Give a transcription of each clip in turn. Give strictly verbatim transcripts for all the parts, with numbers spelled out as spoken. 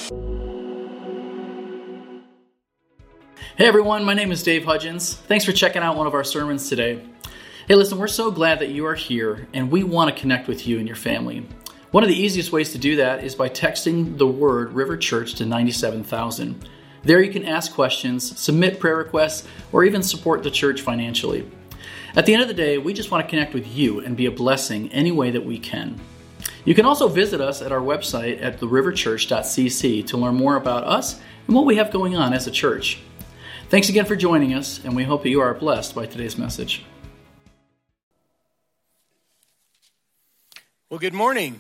Hey everyone, my name is Dave Hudgens. Thanks for checking out one of our sermons today. Hey listen, we're so glad that you are here and we want to connect with you and your family. One of the easiest ways to do that is by texting the word River Church to ninety-seven thousand. There you can ask questions, submit prayer requests, or even support the church financially. At the end of the day, we just want to connect with you and be a blessing any way that we can. You can also visit us at our website at the river church dot c c to learn more about us and what we have going on as a church. Thanks again for joining us, and we hope that you are blessed by today's message. Well, good morning.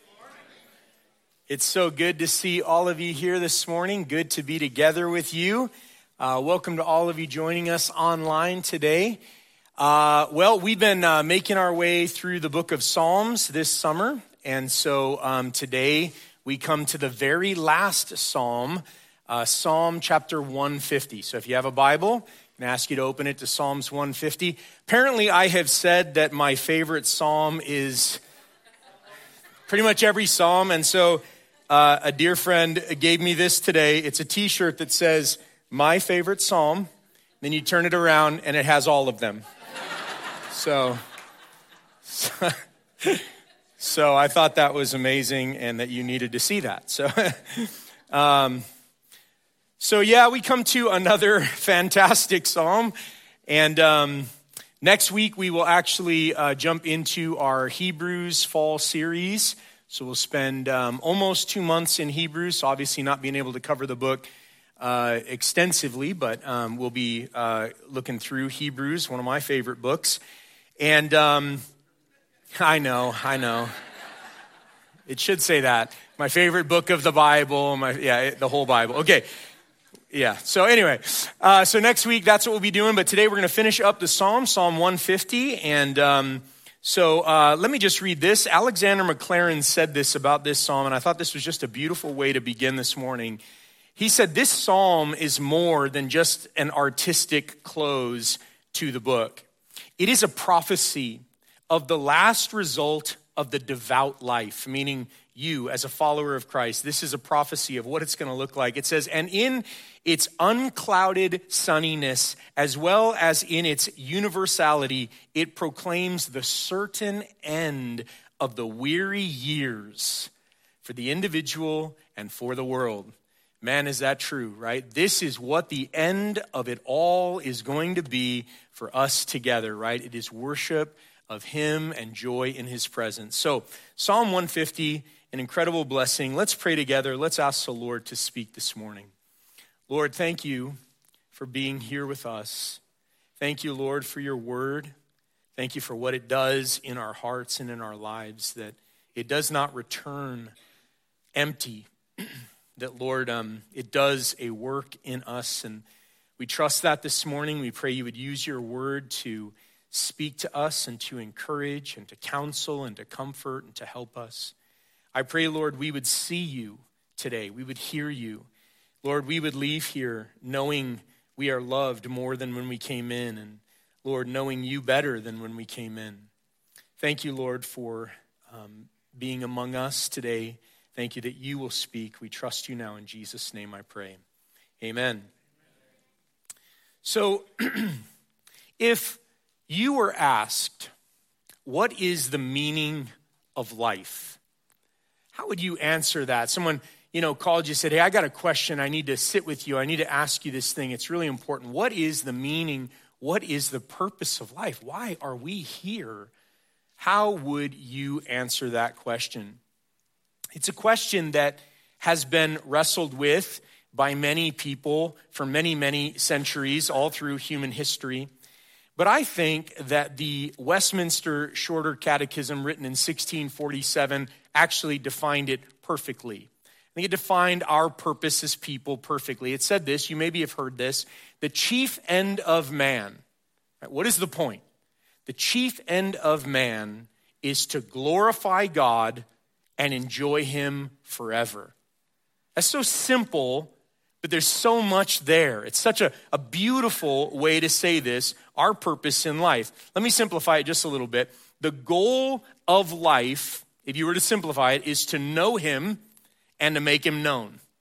It's so good to see all of you here this morning. Good to be together with you. Uh, welcome to all of you joining us online today. Uh, well, we've been uh, making our way through the book of Psalms this summer. And so um, today we come to the very last psalm, uh, Psalm chapter one fifty. So if you have a Bible, I can ask you to open it to Psalms one fifty. Apparently I have said that my favorite psalm is pretty much every psalm. And so Uh, a dear friend gave me this today. It's a t-shirt that says, my favorite psalm. Then you turn it around and it has all of them. So, so, so I thought that was amazing and that you needed to see that. So, um, so yeah, we come to another fantastic psalm. And um, next week we will actually uh, jump into our Hebrews fall series. So we'll spend um, almost two months in Hebrews, obviously not being able to cover the book uh, extensively, but um, we'll be uh, looking through Hebrews, one of my favorite books. And um, I know, I know. It should say that. My favorite book of the Bible, my yeah, the whole Bible. Okay, yeah. So anyway, uh, so next week, that's what we'll be doing. But today we're going to finish up the Psalm, Psalm one fifty, and um So uh, let me just read this. Alexander McLaren said this about this psalm, and I thought this was just a beautiful way to begin this morning. He said, this psalm is more than just an artistic close to the book. It is a prophecy of the last result of the devout life, meaning you as a follower of Christ. This is a prophecy of what it's going to look like. It says, and in its unclouded sunniness, as well as in its universality, it proclaims the certain end of the weary years for the individual and for the world. Man, is that true, right? This is what the end of it all is going to be for us together, right? It is worship of him and joy in his presence. So Psalm one fifty, an incredible blessing. Let's pray together. Let's ask the Lord to speak this morning. Lord, thank you for being here with us. Thank you, Lord, for your word. Thank you for what it does in our hearts and in our lives, that it does not return empty, that, Lord, um, it does a work in us. And we trust that this morning. We pray you would use your word to speak to us and to encourage and to counsel and to comfort and to help us. I pray, Lord, we would see you today. We would hear you. Lord, we would leave here knowing we are loved more than when we came in. And Lord, knowing you better than when we came in. Thank you, Lord, for um, being among us today. Thank you that you will speak. We trust you now. In Jesus' name I pray. Amen. So if you were asked, what is the meaning of life? How would you answer that? Someone, you know, called you, said, hey, I got a question. I need to sit with you. I need to ask you this thing. It's really important. What is the meaning? What is the purpose of life? Why are we here? How would you answer that question? It's a question that has been wrestled with by many people for many, many centuries, all through human history. But I think that the Westminster Shorter Catechism, written in sixteen forty-seven, actually defined it perfectly. I think it defined our purpose as people perfectly. It said this, you maybe have heard this, the chief end of man. What is the point? The chief end of man is to glorify God and enjoy him forever. That's so simple, but there's so much there. It's such a, a beautiful way to say this, our purpose in life. Let me simplify it just a little bit. The goal of life, if you were to simplify it, is to know him and to make him known.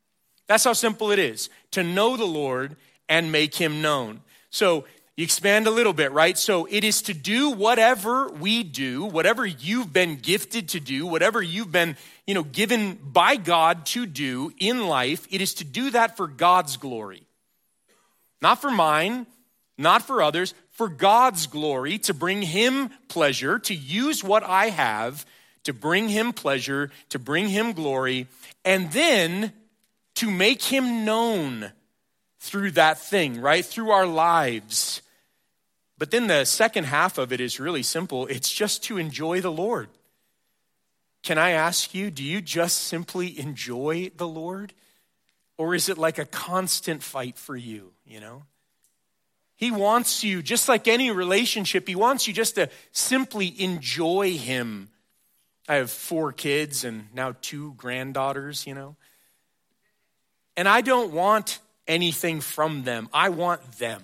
That's how simple it is, to know the Lord and make him known. So you expand a little bit, right? So it is to do whatever we do, whatever you've been gifted to do, whatever you've been, you know, given by God to do in life. It is to do that for God's glory. Not for mine, not for others, for God's glory, to bring him pleasure, to use what I have to bring him pleasure, to bring him glory, and then to make him known through that thing, right? Through our lives. But then the second half of it is really simple. It's just to enjoy the Lord. Can I ask you, do you just simply enjoy the Lord? Or is it like a constant fight for you, you know? He wants you, just like any relationship, he wants you just to simply enjoy him. I have four kids and now two granddaughters, you know. And I don't want anything from them. I want them.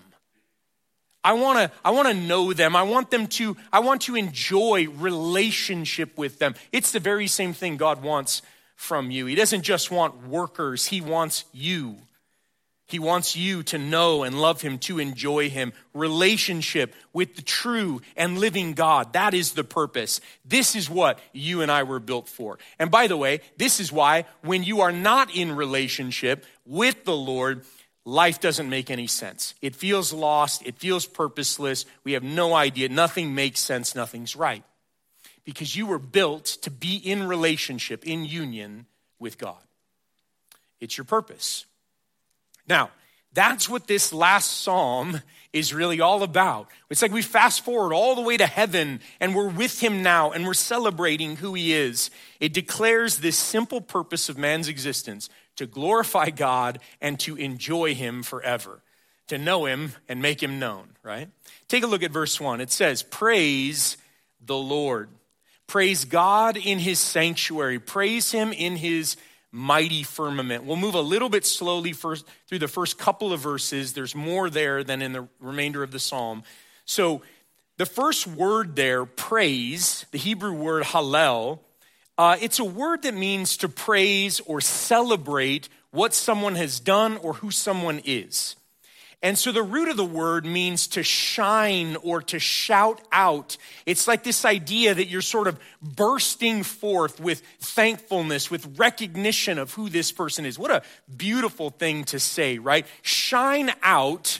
I want to I want to know them. I want them to I want to enjoy relationship with them. It's the very same thing God wants from you. He doesn't just want workers. He wants you. He wants you to know and love him, to enjoy him. Relationship with the true and living God. That is the purpose. This is what you and I were built for. And by the way, this is why when you are not in relationship with the Lord, life doesn't make any sense. It feels lost. It feels purposeless. We have no idea. Nothing makes sense. Nothing's right. Because you were built to be in relationship, in union with God. It's your purpose. Now, that's what this last psalm is really all about. It's like we fast forward all the way to heaven and we're with him now and we're celebrating who he is. It declares this simple purpose of man's existence, to glorify God and to enjoy him forever, to know him and make him known, right? Take a look at verse one. It says, praise the Lord. Praise God in his sanctuary. Praise him in his mighty firmament. We'll move a little bit slowly first through the first couple of verses. There's more there than in the remainder of the psalm. So the first word there, praise, the Hebrew word hallel, uh, it's a word that means to praise or celebrate what someone has done or who someone is. And so the root of the word means to shine or to shout out. It's like this idea that you're sort of bursting forth with thankfulness, with recognition of who this person is. What a beautiful thing to say, right? Shine out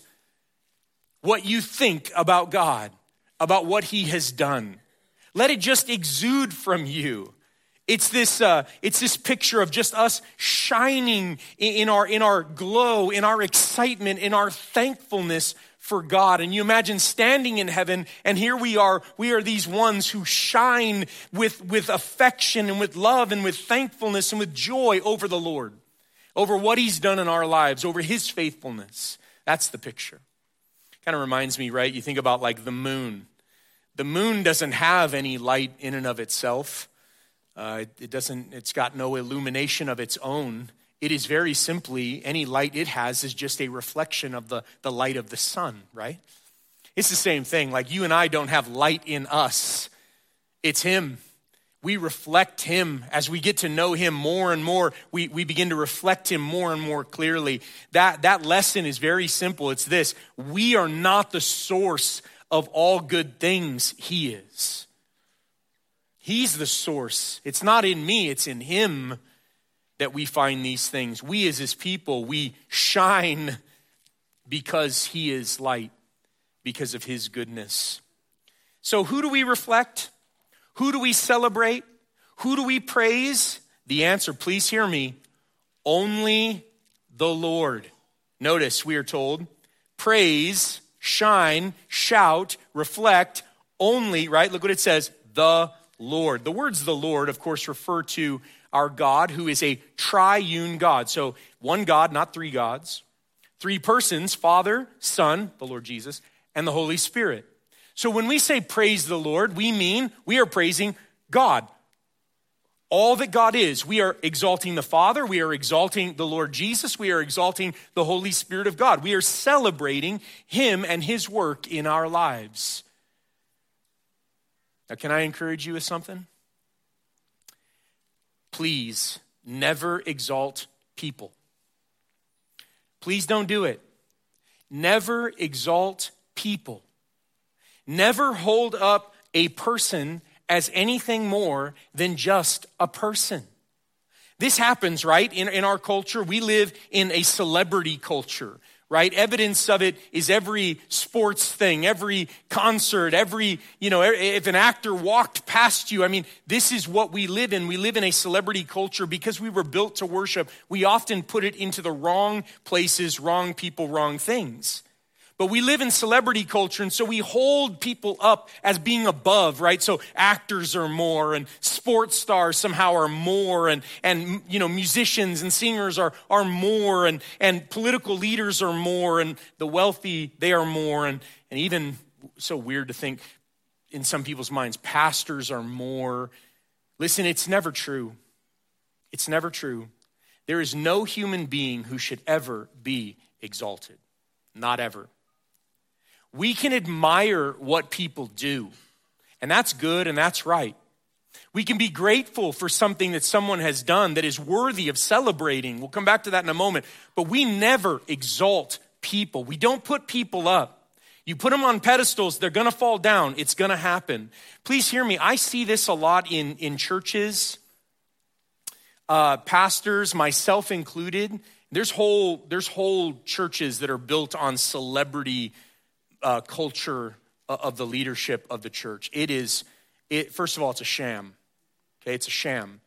what you think about God, about what he has done. Let it just exude from you. It's this, uh, it's this picture of just us shining in our, in our glow, in our excitement, in our thankfulness for God. And you imagine standing in heaven, and here we are, we are these ones who shine with, with affection and with love and with thankfulness and with joy over the Lord, over what he's done in our lives, over his faithfulness. That's the picture. Kind of reminds me, right? You think about like the moon. The moon doesn't have any light in and of itself. Uh, it, it doesn't, it's got no illumination of its own. It is very simply, any light it has is just a reflection of the, the light of the sun, right? It's the same thing. Like you and I don't have light in us. It's him. We reflect him. As we get to know him more and more, we, we begin to reflect him more and more clearly. That, that lesson is very simple. It's this: we are not the source of all good things. He is. He's the source. It's not in me, it's in him that we find these things. We as his people, we shine because he is light, because of his goodness. So who do we reflect? Who do we celebrate? Who do we praise? The answer, please hear me, only the Lord. Notice we are told, praise, shine, shout, reflect, only, right? Look what it says, the Lord. The words the Lord, of course, refer to our God, who is a triune God. So one God, not three gods. Three persons, Father, Son, the Lord Jesus, and the Holy Spirit. So when we say praise the Lord, we mean we are praising God. All that God is. We are exalting the Father. We are exalting the Lord Jesus. We are exalting the Holy Spirit of God. We are celebrating him and his work in our lives. Now, can I encourage you with something? Please never exalt people. Please don't do it. Never exalt people. Never hold up a person as anything more than just a person. This happens, right? In, in our culture, we live in a celebrity culture, right? Evidence of it is every sports thing, every concert, every, you know, if an actor walked past you. I mean, this is what we live in. We live in a celebrity culture because we were built to worship. We often put it into the wrong places, wrong people, wrong things. But we live in celebrity culture, and so we hold people up as being above, right? So actors are more, and sports stars somehow are more, and, and you know, musicians and singers are, are more, and, and political leaders are more, and the wealthy, they are more, and, and even, so weird to think in some people's minds, pastors are more. Listen, it's never true. It's never true. There is no human being who should ever be exalted. Not ever. We can admire what people do, and that's good and that's right. We can be grateful for something that someone has done that is worthy of celebrating. We'll come back to that in a moment. But we never exalt people. We don't put people up. You put them on pedestals, they're going to fall down. It's going to happen. Please hear me. I see this a lot in, in churches, uh, pastors, myself included. There's whole, there's whole churches that are built on celebrity Uh, culture of the leadership of the church. It is, it, first of all, it's a sham. Okay, it's a sham.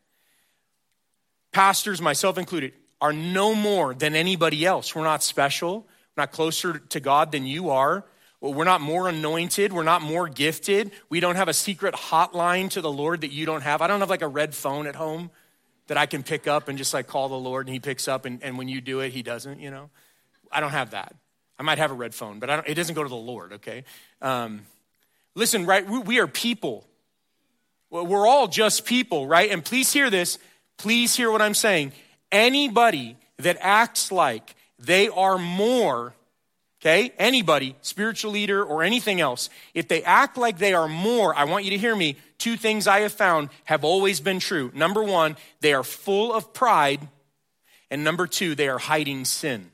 Pastors, myself included, are no more than anybody else. We're not special. We're not closer to God than you are. We're not more anointed. We're not more gifted. We don't have a secret hotline to the Lord that you don't have. I don't have like a red phone at home that I can pick up and just like call the Lord and he picks up, and, and when you do it, he doesn't, you know. I don't have that. I might have a red phone, but I don't, it doesn't go to the Lord, okay? Um, listen, right, we, we are people. We're all just people, right? And please hear this. Please hear what I'm saying. Anybody that acts like they are more, okay? Anybody, spiritual leader or anything else, if they act like they are more, I want you to hear me. Two things I have found have always been true. Number one, they are full of pride. And number two, they are hiding sin.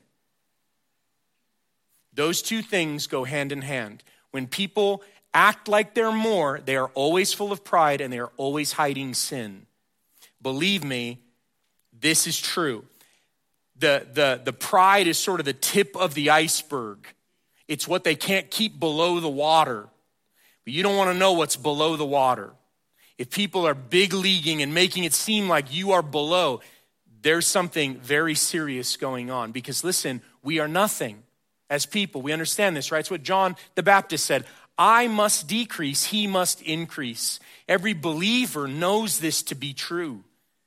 Those two things go hand in hand. When people act like they're more, they are always full of pride and they are always hiding sin. Believe me, this is true. The, the, the pride is sort of the tip of the iceberg. It's what they can't keep below the water. But you don't want to know what's below the water. If people are big leaguing and making it seem like you are below, there's something very serious going on. Because listen, we are nothing. As people, we understand this, right? It's what John the Baptist said. I must decrease, he must increase. Every believer knows this to be true.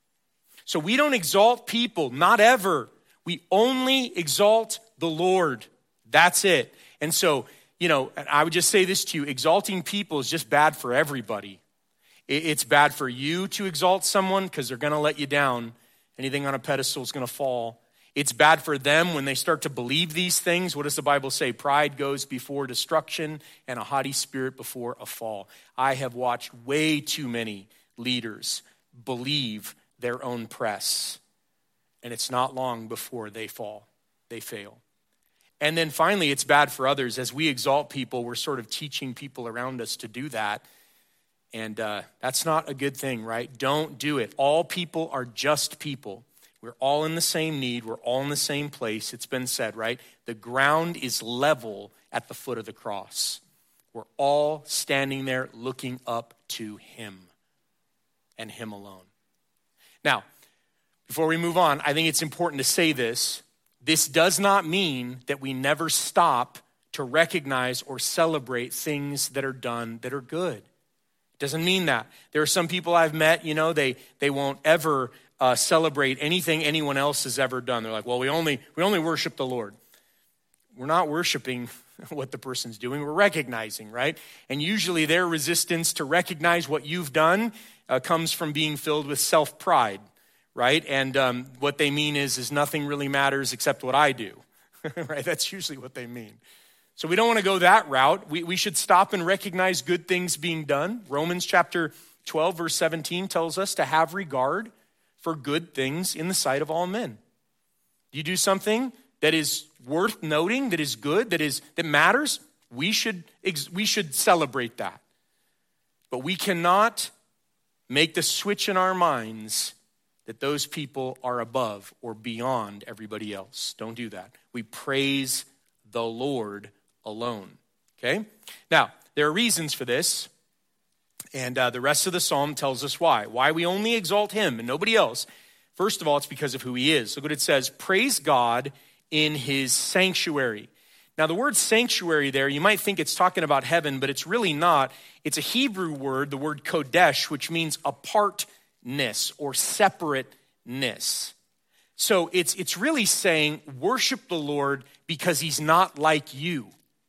So we don't exalt people, not ever. We only exalt the Lord. That's it. And so, you know, I would just say this to you. Exalting people is just bad for everybody. It's bad for you to exalt someone because they're going to let you down. Anything on a pedestal is going to fall. It's bad for them when they start to believe these things. What does the Bible say? Pride goes before destruction and a haughty spirit before a fall. I have watched way too many leaders believe their own press. And it's not long before they fall, they fail. And then finally, it's bad for others. As we exalt people, we're sort of teaching people around us to do that. And uh, that's not a good thing, right? Don't do it. All people are just people. We're all in the same need. We're all in the same place. It's been said, right? The ground is level at the foot of the cross. We're all standing there looking up to him and him alone. Now, before we move on, I think it's important to say this. This does not mean that we never stop to recognize or celebrate things that are done that are good. It doesn't mean that. There are some people I've met, you know, they, they won't ever Uh, celebrate anything anyone else has ever done. They're like, well, we only we only worship the Lord. We're not worshiping what the person's doing. We're recognizing, right? And usually their resistance to recognize what you've done uh, comes from being filled with self-pride, right? And um, what they mean is, is nothing really matters except what I do, right? That's usually what they mean. So we don't want to go that route. We, we should stop and recognize good things being done. Romans chapter twelve, verse seventeen tells us to have regard for good things in the sight of all men. You do something that is worth noting, that is good, that is that matters, we should we should celebrate that. But we cannot make the switch in our minds that those people are above or beyond everybody else. Don't do that. We praise the Lord alone. Okay? Now, there are reasons for this, and uh, the rest of the psalm tells us why. Why we only exalt him and nobody else. First of all, it's because of who he is. Look what it says, praise God in his sanctuary. Now, the word sanctuary there, you might think it's talking about heaven, but it's really not. It's a Hebrew word, the word kodesh, which means apartness or separateness. So it's, it's really saying worship the Lord because he's not like you.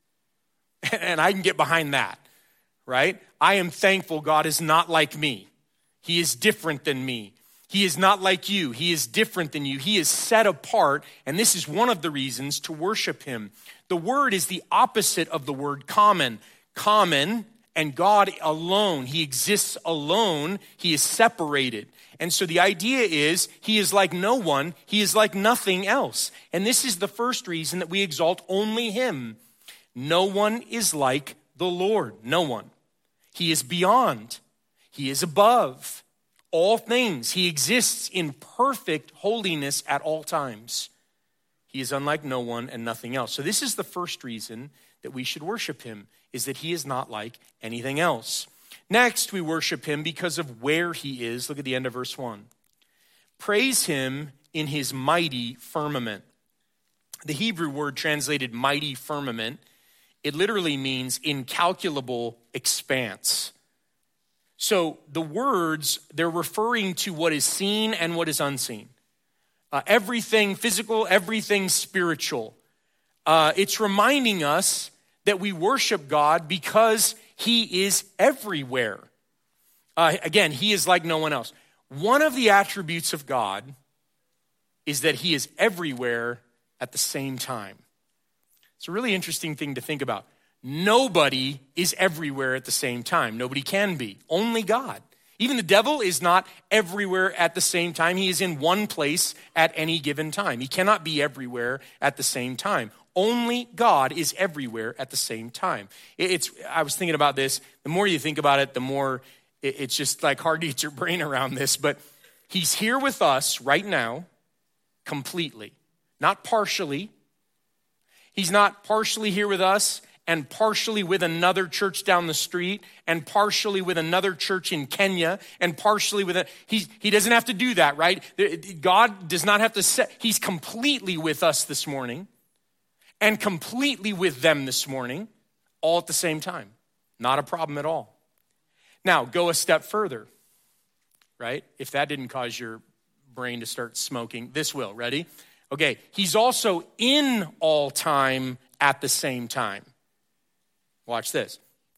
And I can get behind that, right? I am thankful God is not like me. He is different than me. He is not like you. He is different than you. He is set apart, and this is one of the reasons to worship him. The word is the opposite of the word common. Common and God alone. He exists alone. He is separated. And so the idea is he is like no one. He is like nothing else. And this is the first reason that we exalt only him. No one is like the Lord. No one. He is beyond. He is above all things. He exists in perfect holiness at all times. He is unlike no one and nothing else. So this is the first reason that we should worship him, is that he is not like anything else. Next, we worship him because of where he is. Look at the end of verse one. Praise him in his mighty firmament. The Hebrew word translated mighty firmament, it literally means incalculable expanse. So the words, they're referring to what is seen and what is unseen. Uh, everything physical, everything spiritual. Uh, it's reminding us that we worship God because he is everywhere. Uh, again, he is like no one else. One of the attributes of God is that he is everywhere at the same time. It's a really interesting thing to think about. Nobody is everywhere at the same time. Nobody can be. Only God. Even the devil is not everywhere at the same time. He is in one place at any given time. He cannot be everywhere at the same time. Only God is everywhere at the same time. It's. I was thinking about this. The more you think about it, the more it's just like hard to get your brain around this. But he's here with us right now, completely, not partially. He's not partially here with us and partially with another church down the street and partially with another church in Kenya and partially with a, he, he doesn't have to do that, right? God does not have to set, he's completely with us this morning and completely with them this morning, all at the same time. Not a problem at all. Now, go a step further, right? If that didn't cause your brain to start smoking, this will. Ready? Okay, he's also in all time at the same time. Watch this.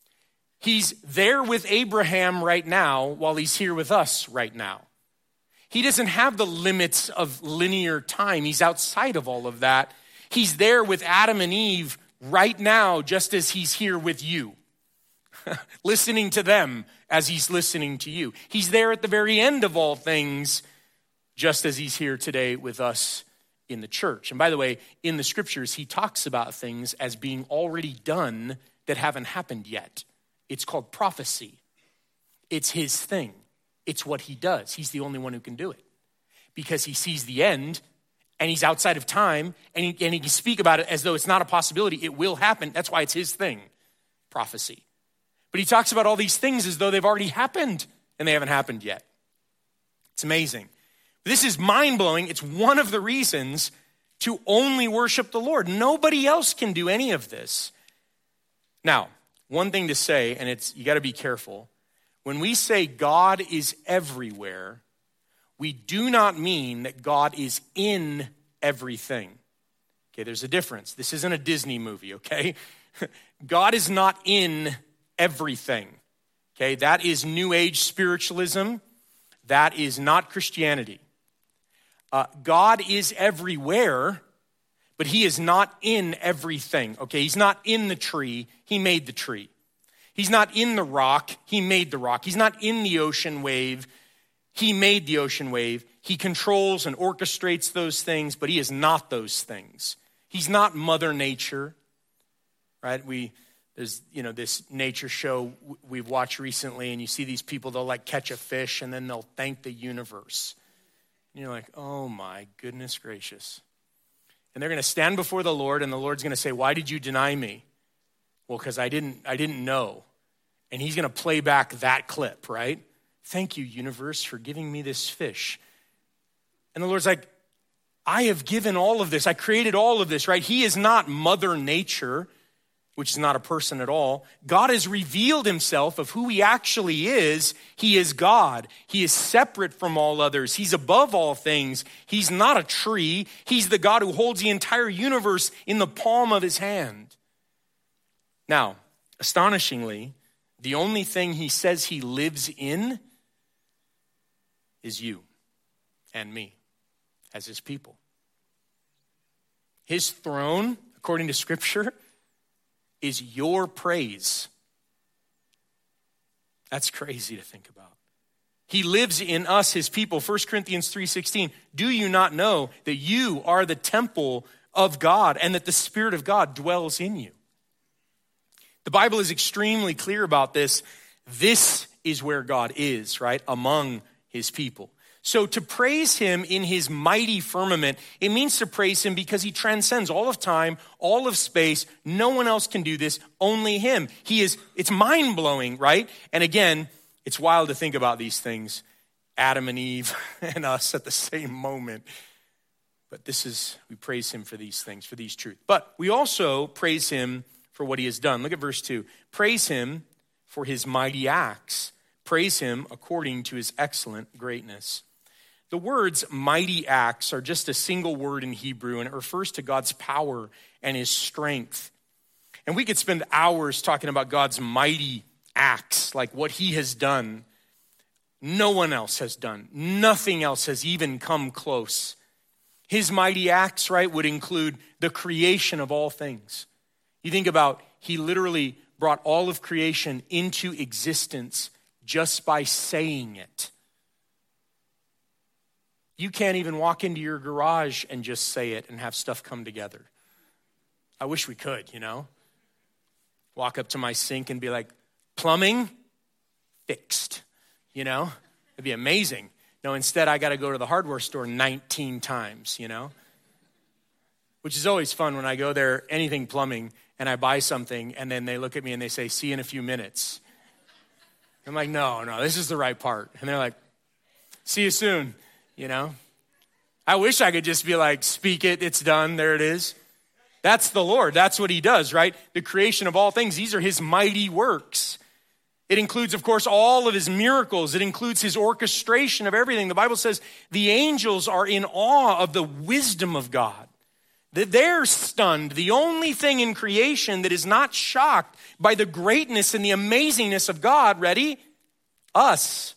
He's there with Abraham right now while he's here with us right now. He doesn't have the limits of linear time. He's outside of all of that. He's there with Adam and Eve right now, just as he's here with you, listening to them as he's listening to you. He's there at the very end of all things, just as he's here today with us in the church. And by the way, in the scriptures, he talks about things as being already done that haven't happened yet. It's called prophecy. It's his thing. It's what he does. He's the only one who can do it because he sees the end and he's outside of time and he, and he can speak about it as though it's not a possibility. It will happen. That's why it's his thing, prophecy. But he talks about all these things as though they've already happened and they haven't happened yet. It's amazing. This is mind-blowing. It's one of the reasons to only worship the Lord. Nobody else can do any of this. Now, one thing to say, and it's you got to be careful. When we say God is everywhere, we do not mean that God is in everything. Okay, there's a difference. This isn't a Disney movie, okay? God is not in everything. Okay, that is New Age spiritualism. That is not Christianity. Uh, God is everywhere, but he is not in everything. Okay, he's not in the tree. He made the tree. He's not in the rock. He made the rock. He's not in the ocean wave. He made the ocean wave. He controls and orchestrates those things, but he is not those things. He's not Mother Nature, right? We, there's, you know, this nature show we've watched recently, and you see these people, they'll like catch a fish and then they'll thank the universe. And you're like, oh my goodness gracious. And they're going to stand before the Lord, and the Lord's going to say, why did you deny me? Well, because I didn't, I didn't know. And he's going to play back that clip, right? Thank you, universe, for giving me this fish. And the Lord's like, I have given all of this. I created all of this, right? He is not Mother Nature, which is not a person at all. God has revealed himself of who he actually is. He is God. He is separate from all others. He's above all things. He's not a tree. He's the God who holds the entire universe in the palm of his hand. Now, astonishingly, the only thing he says he lives in is you and me as his people. His throne, according to Scripture, is your praise. That's crazy to think about. He lives in us, his people. First Corinthians three sixteen, do you not know that you are the temple of God and that the Spirit of God dwells in you? The Bible is extremely clear about this. This is where God is, right? Among his people. So to praise him in his mighty firmament, it means to praise him because he transcends all of time, all of space. No one else can do this, only him. He is, it's mind-blowing, right? And again, it's wild to think about these things. Adam and Eve and us at the same moment. But this is, we praise him for these things, for these truths. But we also praise him for what he has done. Look at verse two. Praise him for his mighty acts. Praise him according to his excellent greatness. The words mighty acts are just a single word in Hebrew, and it refers to God's power and his strength. And we could spend hours talking about God's mighty acts, like what he has done. No one else has done. Nothing else has even come close. His mighty acts, right, would include the creation of all things. You think about, he literally brought all of creation into existence just by saying it. You can't even walk into your garage and just say it and have stuff come together. I wish we could, you know. Walk up to my sink and be like, plumbing fixed, you know. It'd be amazing. No, instead I got to go to the hardware store nineteen times, you know. Which is always fun when I go there, anything plumbing, and I buy something, and then they look at me and they say, see you in a few minutes. I'm like, no, no, this is the right part. And they're like, see you soon. You know, I wish I could just be like, speak it, it's done, there it is. That's the Lord. That's what he does, right? The creation of all things. These are his mighty works. It includes, of course, all of his miracles. It includes his orchestration of everything. The Bible says the angels are in awe of the wisdom of God. They're stunned. The only thing in creation that is not shocked by the greatness and the amazingness of God, ready? Us.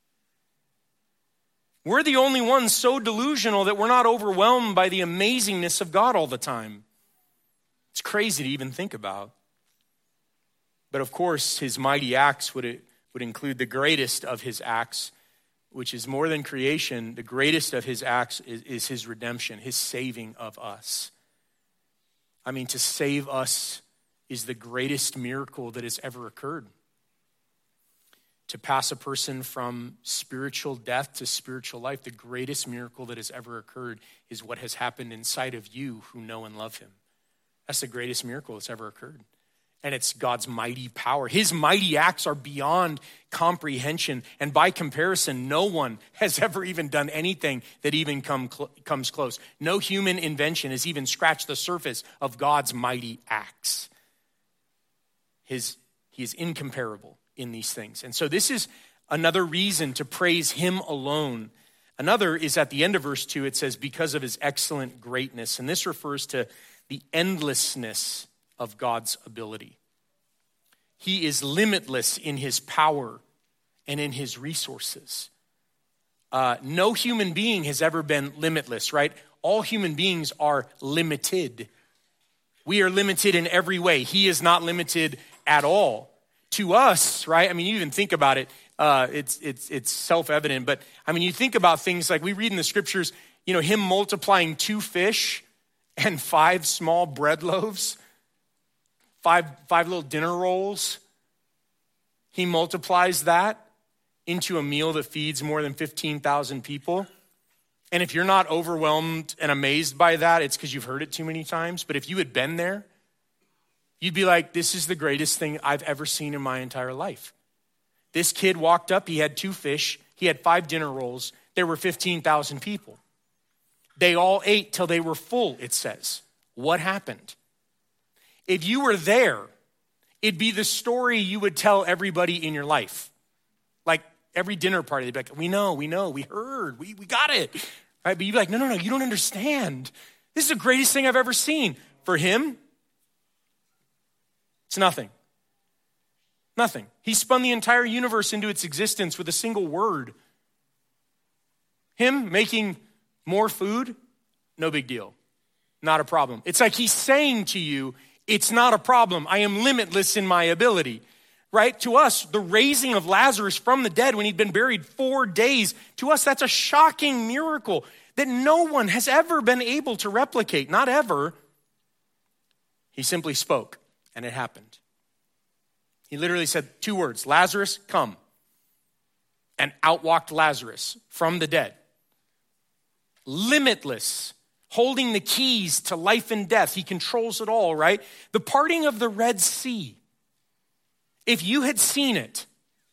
We're the only ones so delusional that we're not overwhelmed by the amazingness of God all the time. It's crazy to even think about. But of course, his mighty acts would, would include the greatest of his acts, which is more than creation. The greatest of his acts is, is his redemption, his saving of us. I mean, to save us is the greatest miracle that has ever occurred. To pass a person from spiritual death to spiritual life, the greatest miracle that has ever occurred is what has happened inside of you who know and love him. That's the greatest miracle that's ever occurred. And it's God's mighty power. His mighty acts are beyond comprehension. And by comparison, no one has ever even done anything that even come cl- comes close. No human invention has even scratched the surface of God's mighty acts. His, he is incomparable in these things. And so this is another reason to praise him alone. Another is at the end of verse two, it says, because of his excellent greatness. And this refers to the endlessness of God's ability. He is limitless in his power and in his resources. Uh, no human being has ever been limitless, right? All human beings are limited. We are limited in every way. He is not limited at all. To us, right? I mean, you even think about it. Uh, it's it's it's self-evident. But I mean, you think about things like we read in the scriptures. You know, him multiplying two fish and five small bread loaves, five, five little dinner rolls, he multiplies that into a meal that feeds more than fifteen thousand people. And if you're not overwhelmed and amazed by that, it's because you've heard it too many times. But if you had been there, you'd be like, this is the greatest thing I've ever seen in my entire life. This kid walked up, he had two fish, he had five dinner rolls. There were fifteen thousand people. They all ate till they were full, it says. What happened? If you were there, it'd be the story you would tell everybody in your life. Like every dinner party, they'd be like, we know, we know, we heard, we, we got it. Right? But you'd be like, no, no, no, you don't understand. This is the greatest thing I've ever seen. For him, it's nothing. Nothing. He spun the entire universe into its existence with a single word. Him making more food, no big deal. Not a problem. It's like he's saying to you, it's not a problem. I am limitless in my ability. Right? To us, the raising of Lazarus from the dead when he'd been buried four days, to us, that's a shocking miracle that no one has ever been able to replicate. Not ever. He simply spoke, and it happened. He literally said two words, Lazarus, come. And out walked Lazarus from the dead. Limitless, holding the keys to life and death. He controls it all, right? The parting of the Red Sea. If you had seen it,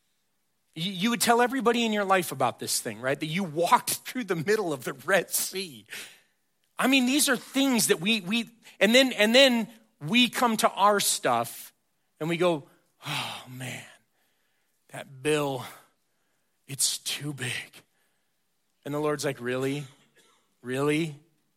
you would tell everybody in your life about this thing, right? That you walked through the middle of the Red Sea. I mean, these are things that we, we and then and then we come to our stuff and we go, oh man, that bill, it's too big. And the Lord's like, really? Really?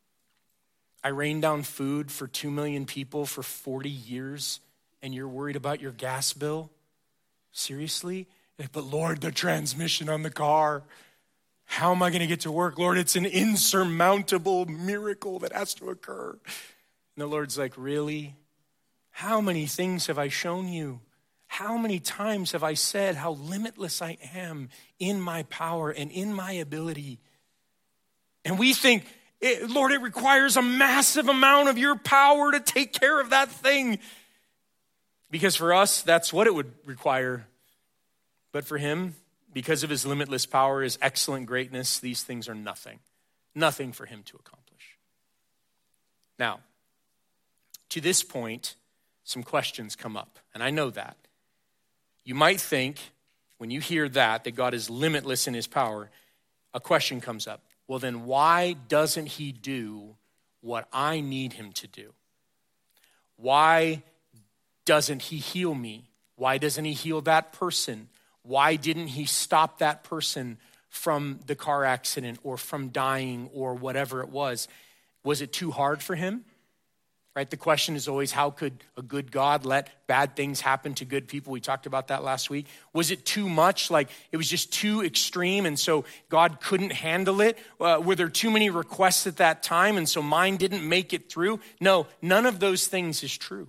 I rained down food for two million people for forty years. And you're worried about your gas bill? Seriously? Like, but Lord, the transmission on the car, how am I going to get to work? Lord, it's an insurmountable miracle that has to occur. And the Lord's like, really? How many things have I shown you? How many times have I said how limitless I am in my power and in my ability? And we think, Lord, it requires a massive amount of your power to take care of that thing. Because for us, that's what it would require. But for him, because of his limitless power, his excellent greatness, these things are nothing. Nothing for him to accomplish. Now, to this point, some questions come up. And I know that. You might think, when you hear that, that God is limitless in his power, a question comes up. Well, then why doesn't he do what I need him to do? Why doesn't he heal me? Why doesn't he heal that person? Why didn't he stop that person from the car accident or from dying or whatever it was? Was it too hard for him? Right? The question is always, how could a good God let bad things happen to good people? We talked about that last week. Was it too much? Like it was just too extreme and so God couldn't handle it? Uh, were there too many requests at that time and so mine didn't make it through? No, none of those things is true.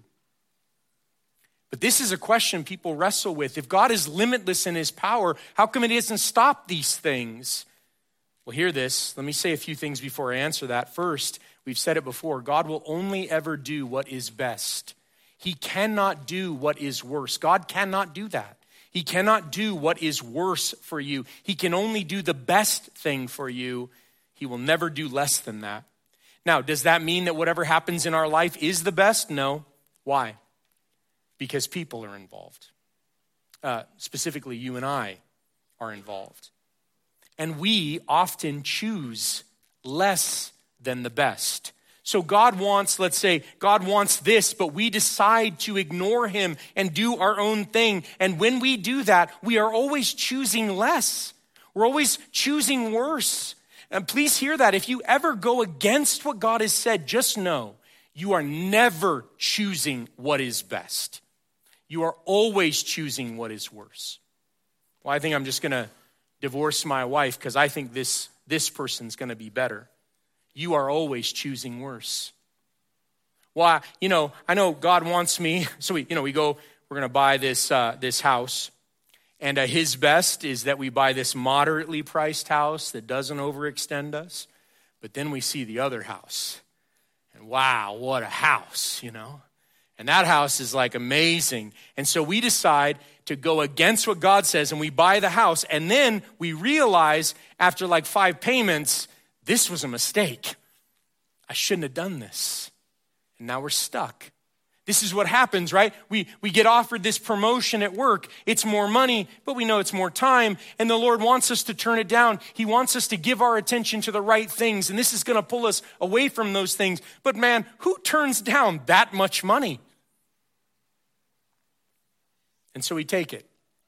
But this is a question people wrestle with. If God is limitless in his power, how come it doesn't stop these things? Well, hear this. Let me say a few things before I answer that. First, we've said it before. God will only ever do what is best. He cannot do what is worse. God cannot do that. He cannot do what is worse for you. He can only do the best thing for you. He will never do less than that. Now, does that mean that whatever happens in our life is the best? No. Why? Because people are involved. Uh, specifically, you and I are involved. And we often choose less than the best. So God wants, let's say, God wants this, but we decide to ignore him and do our own thing. And when we do that, we are always choosing less. We're always choosing worse. And please hear that. If you ever go against what God has said, just know you are never choosing what is best. You are always choosing what is worse. Well, I think I'm just going to divorce my wife because I think this, this person's going to be better. You are always choosing worse. Well, you know, I know God wants me. So we, you know, we go, we're going to buy this, uh, this house. And uh, his best is that we buy this moderately priced house that doesn't overextend us. But then we see the other house. And wow, what a house, you know. And that house is like amazing. And so we decide to go against what God says and we buy the house. And then we realize after like five payments, this was a mistake. I shouldn't have done this. And now we're stuck. This is what happens, right? We we get offered this promotion at work. It's more money, but we know it's more time. And the Lord wants us to turn it down. He wants us to give our attention to the right things. And this is going to pull us away from those things. But man, who turns down that much money? And so we take it.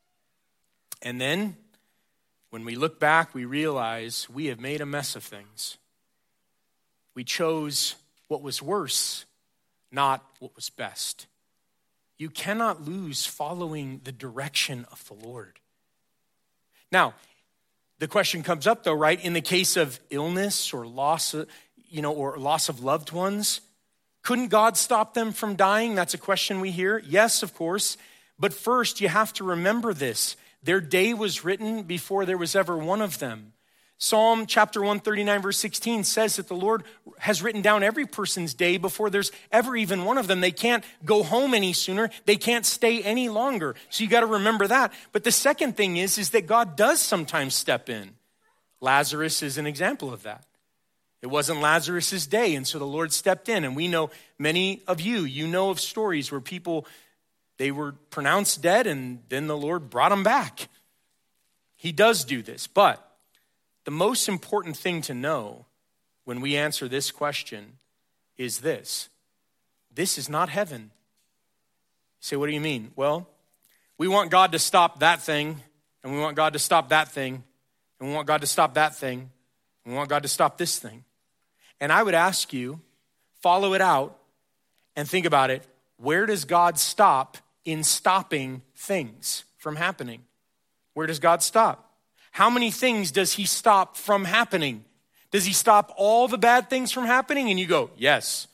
And then when we look back, we realize we have made a mess of things. We chose what was worse, not what was best. You cannot lose following the direction of the Lord. Now, the question comes up though, right? In the case of illness or loss, you know, or loss of loved ones, couldn't God stop them from dying? That's a question we hear. Yes, of course. But first, you have to remember this. Their day was written before there was ever one of them. Psalm chapter one thirty-nine, verse sixteen says that the Lord has written down every person's day before there's ever even one of them. They can't go home any sooner. They can't stay any longer. So you got to remember that. But the second thing is, is that God does sometimes step in. Lazarus is an example of that. It wasn't Lazarus's day, and so the Lord stepped in. And we know many of you, you know of stories where people, they were pronounced dead and then the Lord brought them back. He does do this, but the most important thing to know when we answer this question is this. This is not heaven. You say, what do you mean? Well, we want God to stop that thing, and we want God to stop that thing, and we want God to stop that thing, and we want God to stop this thing. And I would ask you, follow it out and think about it. Where does God stop in stopping things from happening? Where does God stop? How many things does he stop from happening? Does he stop all the bad things from happening? And you go, yes.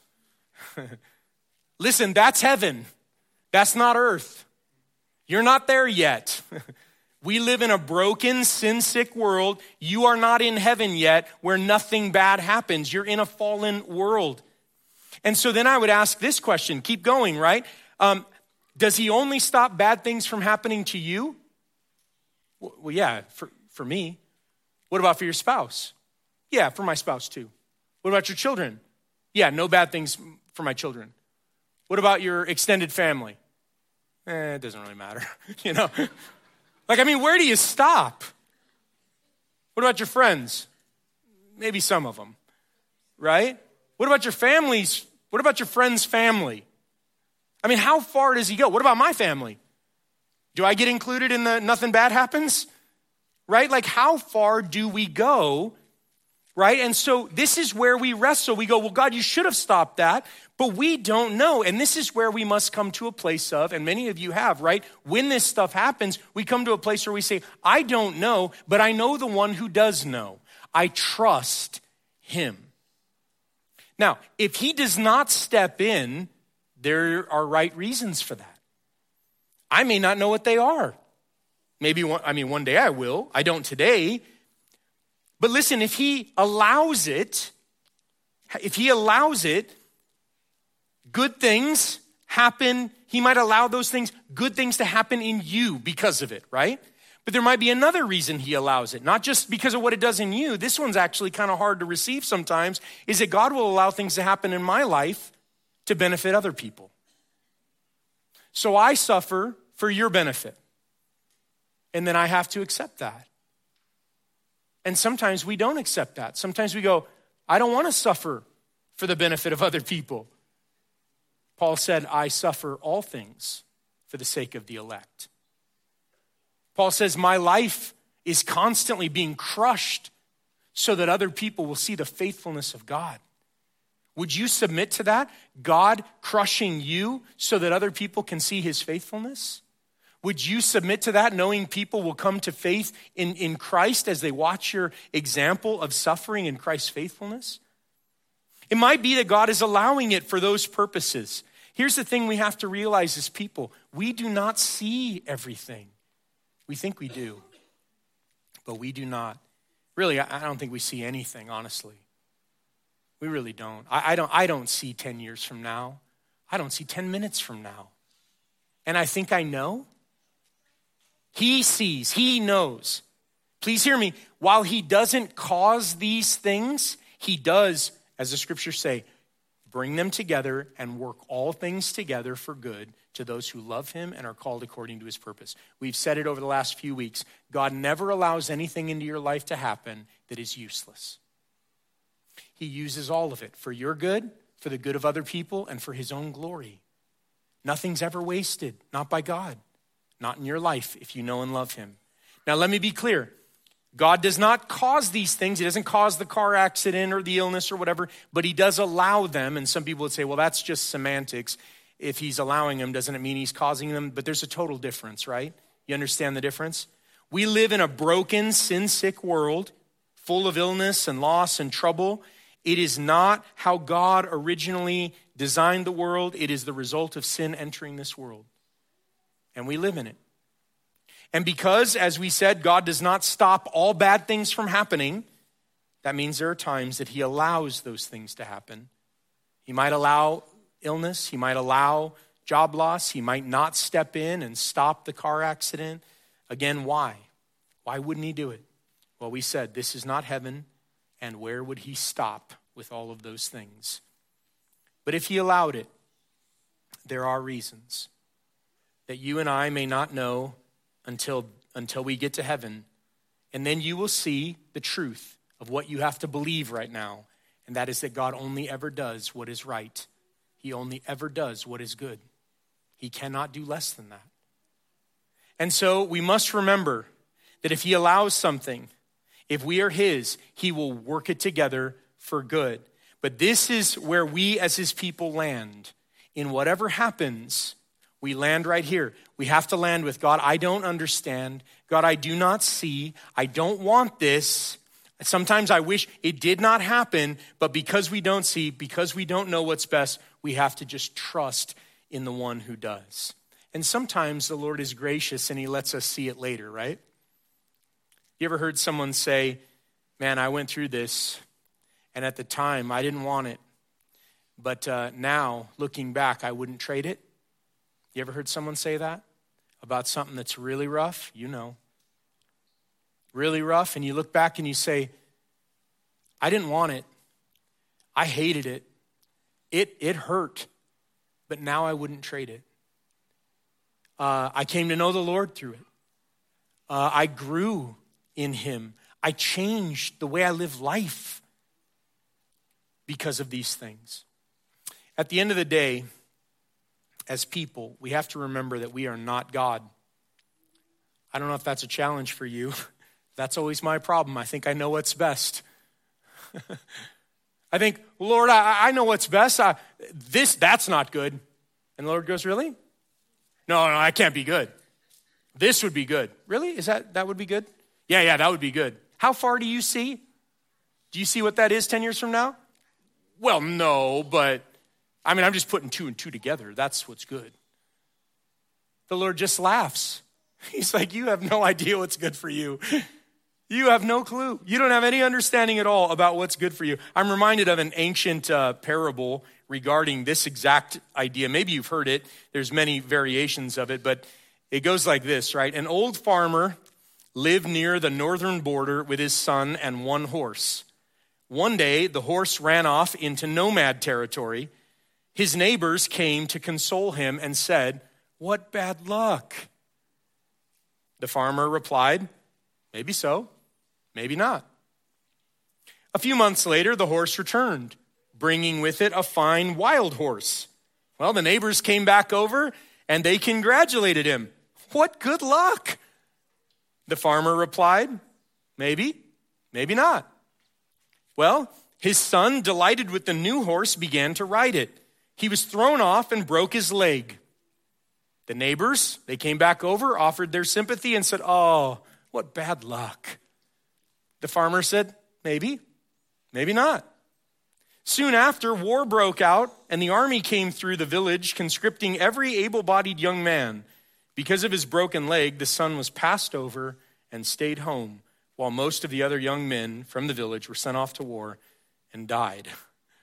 Listen, that's heaven. That's not earth. You're not there yet. We live in a broken, sin-sick world. You are not in heaven yet where nothing bad happens. You're in a fallen world. And so then I would ask this question. Keep going, right? Um, does he only stop bad things from happening to you? Well, yeah, for For me. What about for your spouse? Yeah, for my spouse too. What about your children? Yeah, no bad things for my children. What about your extended family? Eh, it doesn't really matter, you know? Like, I mean, where do you stop? What about your friends? Maybe some of them, right? What about your families? What about your friend's family? I mean, how far does he go? What about my family? Do I get included in the nothing bad happens? Right? Like, how far do we go? Right? And so this is where we wrestle. We go, well, God, you should have stopped that, but we don't know. And this is where we must come to a place of, and many of you have, right? When this stuff happens, we come to a place where we say, I don't know, but I know the one who does know. I trust him. Now, if he does not step in, there are right reasons for that. I may not know what they are. Maybe, one, I mean, one day I will. I don't today. But listen, if he allows it, if he allows it, good things happen. He might allow those things, good things to happen in you because of it, right? But there might be another reason he allows it, not just because of what it does in you. This one's actually kind of hard to receive sometimes, is that God will allow things to happen in my life to benefit other people. So I suffer for your benefit. And then I have to accept that. And sometimes we don't accept that. Sometimes we go, I don't want to suffer for the benefit of other people. Paul said, I suffer all things for the sake of the elect. Paul says, my life is constantly being crushed so that other people will see the faithfulness of God. Would you submit to that? God crushing you so that other people can see his faithfulness? Would you submit to that, knowing people will come to faith in, in Christ as they watch your example of suffering in Christ's faithfulness? It might be that God is allowing it for those purposes. Here's the thing we have to realize as people. We do not see everything. We think we do, but we do not. Really, I don't think we see anything, honestly. We really don't. I, I don't. I don't see ten years from now. I don't see ten minutes from now. And I think I know. He sees, he knows. Please hear me. While he doesn't cause these things, he does, as the scriptures say, bring them together and work all things together for good to those who love him and are called according to his purpose. We've said it over the last few weeks. God never allows anything into your life to happen that is useless. He uses all of it for your good, for the good of other people, and for his own glory. Nothing's ever wasted, not by God, not in your life if you know and love him. Now let me be clear. God does not cause these things. He doesn't cause the car accident or the illness or whatever, but he does allow them. And some people would say, well, that's just semantics. If he's allowing them, doesn't it mean he's causing them? But there's a total difference, right? You understand the difference? We live in a broken, sin-sick world full of illness and loss and trouble. It is not how God originally designed the world. It is the result of sin entering this world. And we live in it. And because, as we said, God does not stop all bad things from happening, that means there are times that he allows those things to happen. He might allow illness. He might allow job loss. He might not step in and stop the car accident. Again, why? Why wouldn't he do it? Well, we said this is not heaven, and where would he stop with all of those things? But if he allowed it, there are reasons that you and I may not know until, until we get to heaven. And then you will see the truth of what you have to believe right now. And that is that God only ever does what is right. He only ever does what is good. He cannot do less than that. And so we must remember that if he allows something, if we are his, he will work it together for good. But this is where we as his people land. In whatever happens, we land right here. We have to land with God. I don't understand. God, I do not see. I don't want this. Sometimes I wish it did not happen, but because we don't see, because we don't know what's best, we have to just trust in the one who does. And sometimes the Lord is gracious and he lets us see it later, right? You ever heard someone say, man, I went through this, and at the time I didn't want it, but uh, now looking back, I wouldn't trade it? You ever heard someone say that about something that's really rough? You know. Really rough, and you look back and you say, I didn't want it. I hated it. It, it hurt, but now I wouldn't trade it. Uh, I came to know the Lord through it. Uh, I grew in him. I changed the way I live life because of these things. At the end of the day, as people, we have to remember that we are not God. I don't know if that's a challenge for you. That's always my problem. I think I know what's best. I think, Lord, I, I know what's best. I, this, that's not good. And the Lord goes, really? No, no, that can't be good. This would be good. Really? Is that, that would be good? Yeah, yeah, that would be good. How far do you see? Do you see what that is ten years from now? Well, no, but I mean, I'm just putting two and two together. That's what's good. The Lord just laughs. He's like, you have no idea what's good for you. You have no clue. You don't have any understanding at all about what's good for you. I'm reminded of an ancient uh, parable regarding this exact idea. Maybe you've heard it. There's many variations of it, but it goes like this, right? An old farmer lived near the northern border with his son and one horse. One day, the horse ran off into nomad territory. His neighbors came to console him and said, what bad luck. The farmer replied, maybe so, maybe not. A few months later, the horse returned, bringing with it a fine wild horse. Well, the neighbors came back over and they congratulated him. What good luck. The farmer replied, maybe, maybe not. Well, his son, delighted with the new horse, began to ride it. He was thrown off and broke his leg. The neighbors, they came back over, offered their sympathy and said, oh, what bad luck. The farmer said, maybe, maybe not. Soon after, war broke out and the army came through the village, conscripting every able-bodied young man. Because of his broken leg, the son was passed over and stayed home, while most of the other young men from the village were sent off to war and died.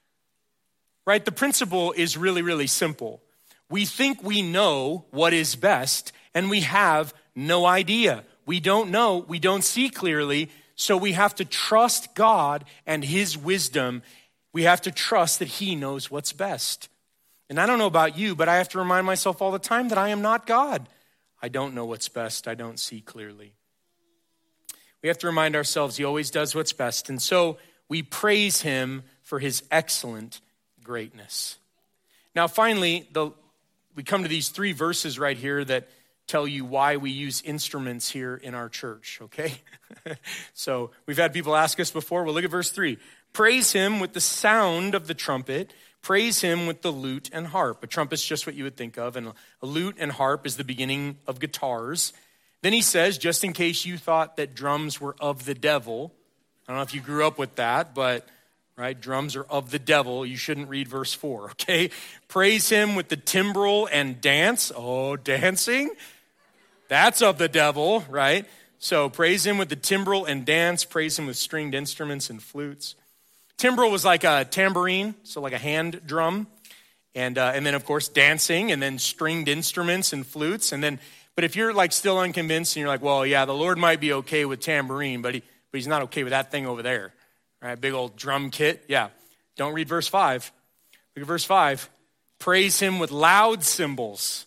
right? The principle is really, really simple. We think we know what is best, and we have no idea. We don't know, we don't see clearly, so we have to trust God and his wisdom. We have to trust that he knows what's best. And I don't know about you, but I have to remind myself all the time that I am not God. I don't know what's best. I don't see clearly. We have to remind ourselves he always does what's best. And so we praise him for his excellent greatness. Now, finally, the, we come to these three verses right here that tell you why we use instruments here in our church, okay? So we've had people ask us before. Well, look at verse three. Praise him with the sound of the trumpet. Praise him with the lute and harp. A trumpet's just what you would think of, and a lute and harp is the beginning of guitars. Then he says, just in case you thought that drums were of the devil, I don't know if you grew up with that, but right, drums are of the devil. You shouldn't read verse four, okay? Praise him with the timbrel and dance. Oh, dancing? That's of the devil, right? So praise him with the timbrel and dance. Praise him with stringed instruments and flutes. Timbrel was like a tambourine, so like a hand drum. And uh, and then, of course, dancing, and then stringed instruments and flutes. And then, but if you're like still unconvinced and you're like, well, yeah, the Lord might be okay with tambourine, but he but he's not okay with that thing over there. Right? Big old drum kit. Yeah. Don't read verse five. Look at verse five. Praise him with loud cymbals.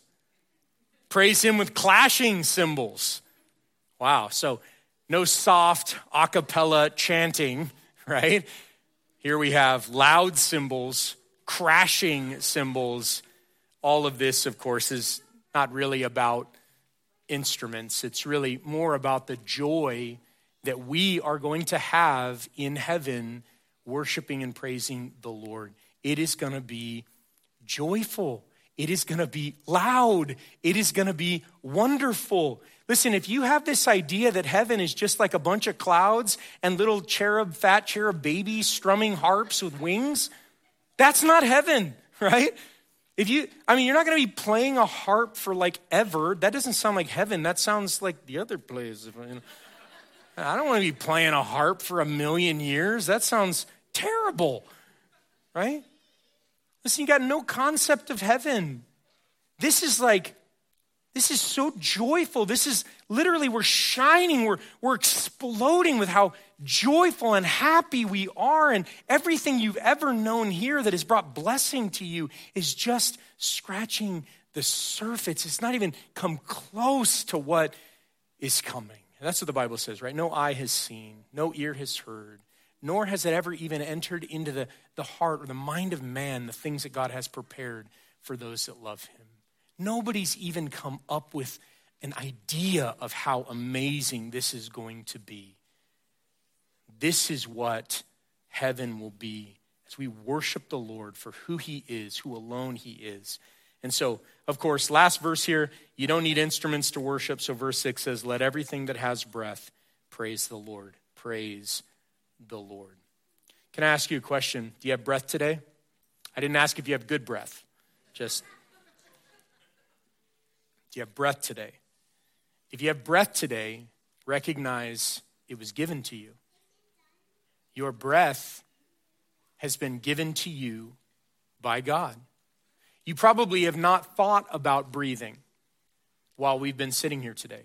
Praise him with clashing cymbals. Wow. So no soft a cappella chanting, right? Here we have loud cymbals, crashing cymbals. All of this, of course, is not really about instruments. It's really more about the joy that we are going to have in heaven worshiping and praising the Lord. It is going to be joyful. It is going to be loud. It is going to be wonderful. Listen, if you have this idea that heaven is just like a bunch of clouds and little cherub, fat cherub babies strumming harps with wings, that's not heaven, right? If you, I mean, you're not going to be playing a harp for like ever. That doesn't sound like heaven. That sounds like the other place. You know. I don't want to be playing a harp for a million years. That sounds terrible, right? Listen, you got no concept of heaven. This is like, this is so joyful. This is literally, we're shining. We're, we're exploding with how joyful and happy we are. And everything you've ever known here that has brought blessing to you is just scratching the surface. It's not even come close to what is coming. And that's what the Bible says, right? No eye has seen, no ear has heard, nor has it ever even entered into the, the heart or the mind of man, the things that God has prepared for those that love him. Nobody's even come up with an idea of how amazing this is going to be. This is what heaven will be as we worship the Lord for who he is, who alone he is. And so, of course, last verse here, you don't need instruments to worship. So verse six says, let everything that has breath praise the Lord. Praise the Lord. Can I ask you a question? Do you have breath today? I didn't ask if you have good breath. Just, do you have breath today? If you have breath today, recognize it was given to you. Your breath has been given to you by God. You probably have not thought about breathing while we've been sitting here today.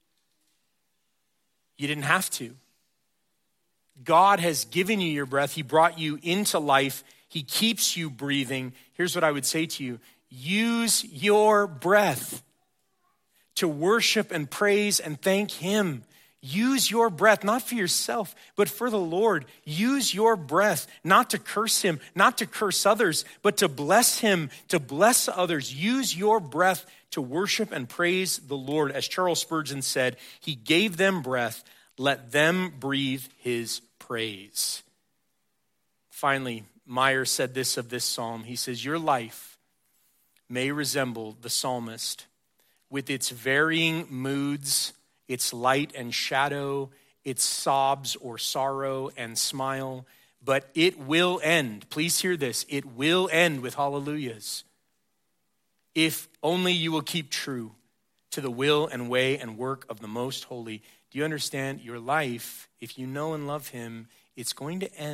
You didn't have to. God has given you your breath. He brought you into life. He keeps you breathing. Here's what I would say to you. Use your breath to worship and praise and thank him. Use your breath, not for yourself, but for the Lord. Use your breath, not to curse him, not to curse others, but to bless him, to bless others. Use your breath to worship and praise the Lord. As Charles Spurgeon said, he gave them breath. Let them breathe his praise. Finally, Meyer said this of this psalm. He says, your life may resemble the psalmist with its varying moods, its light and shadow, its sobs or sorrow and smile, but it will end. Please hear this. It will end with hallelujahs. If only you will keep true to the will and way and work of the most holy. Do you understand? Your life, if you know and love him, it's going to end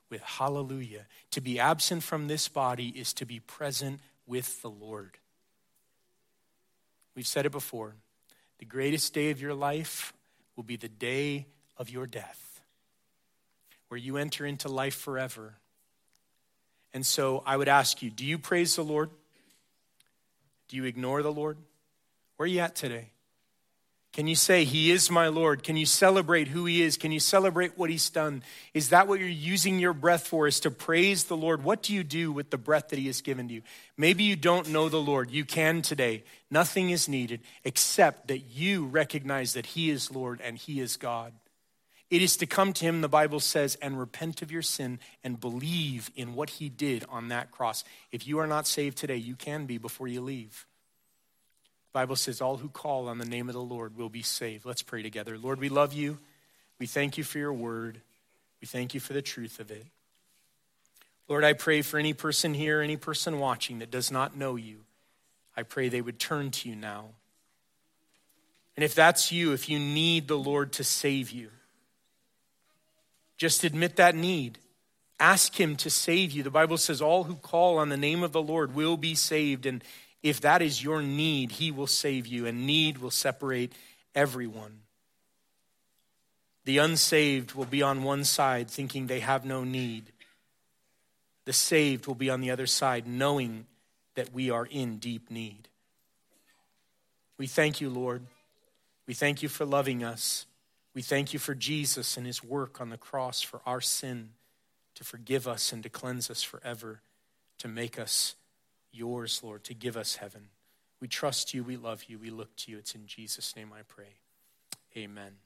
with hallelujah. To be absent from this body is to be present with the Lord. We've said it before. The greatest day of your life will be the day of your death, where you enter into life forever. And so I would ask you, do you praise the Lord? Do you ignore the Lord? Where are you at today? Can you say, he is my Lord? Can you celebrate who he is? Can you celebrate what he's done? Is that what you're using your breath for, is to praise the Lord? What do you do with the breath that he has given to you? Maybe you don't know the Lord. You can today. Nothing is needed except that you recognize that he is Lord and he is God. It is to come to him, the Bible says, and repent of your sin and believe in what he did on that cross. If you are not saved today, you can be before you leave. The Bible says all who call on the name of the Lord will be saved. Let's pray together. Lord, we love you. We thank you for your word. We thank you for the truth of it. Lord, I pray for any person here, any person watching that does not know you. I pray they would turn to you now. And if that's you, if you need the Lord to save you, just admit that need. Ask him to save you. The Bible says all who call on the name of the Lord will be saved. And if that is your need, he will save you, and need will separate everyone. The unsaved will be on one side thinking they have no need. The saved will be on the other side knowing that we are in deep need. We thank you, Lord. We thank you for loving us. We thank you for Jesus and his work on the cross for our sin, to forgive us and to cleanse us forever, to make us yours, Lord, to give us heaven. We trust you, we love you, we look to you. It's in Jesus' name I pray. Amen.